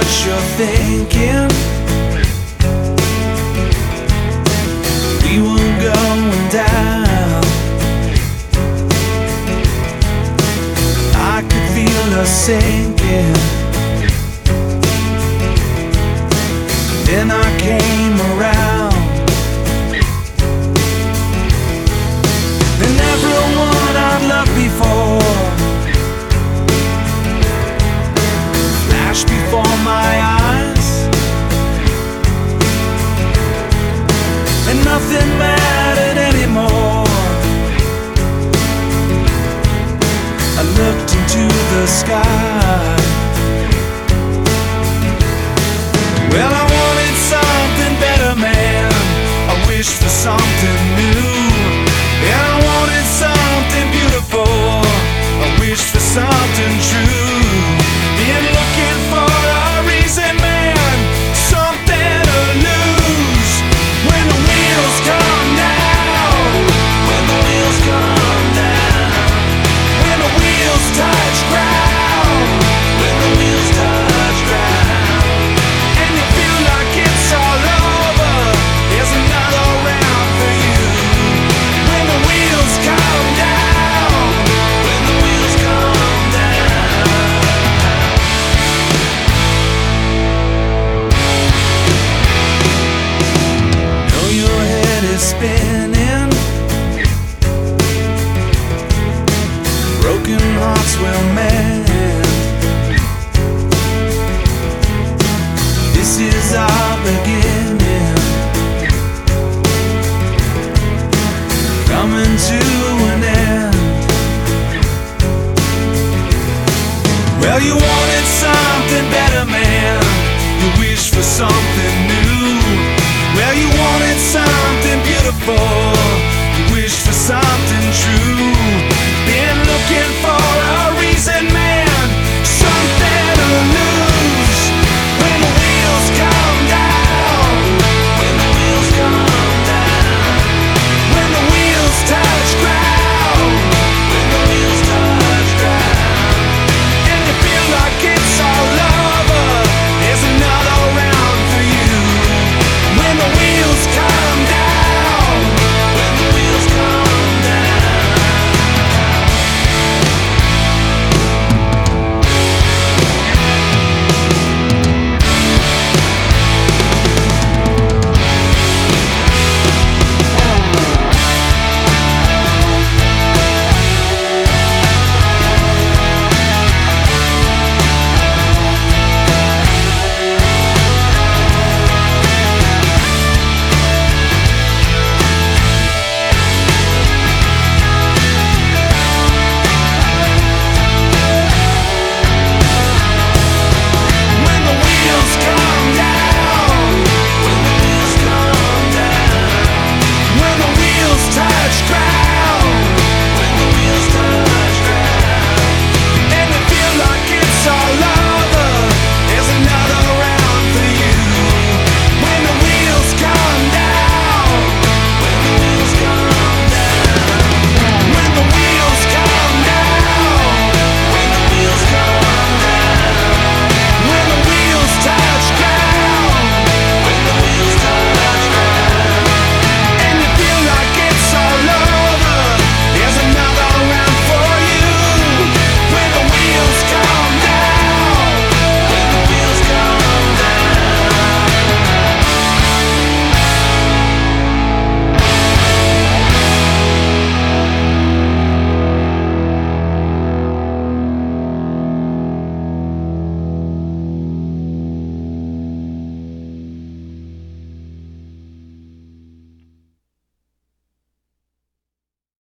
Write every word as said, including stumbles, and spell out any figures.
what you're thinking. We were going down. I could feel us sinking. Then I came around, and everyone I'd loved before flashed before my eyes, and nothing mattered anymore. I looked into the sky. Well, I wanted something better, man. I wished for something new, and I wanted something beautiful. I wished for something true. Been looking for a reason, man, something to lose. When the wheels come down, when the wheels come down, when the wheels touch ground, when the wheels touch ground, and you feel like it's all over, there's another round for you. When the wheels come down, when the wheels come down. Know your head is spinning, broken hearts will mend. This is our beginning, coming to an end. Well, you wanted something better, man. You wished for something new. Well, you wanted something beautiful. You wished for something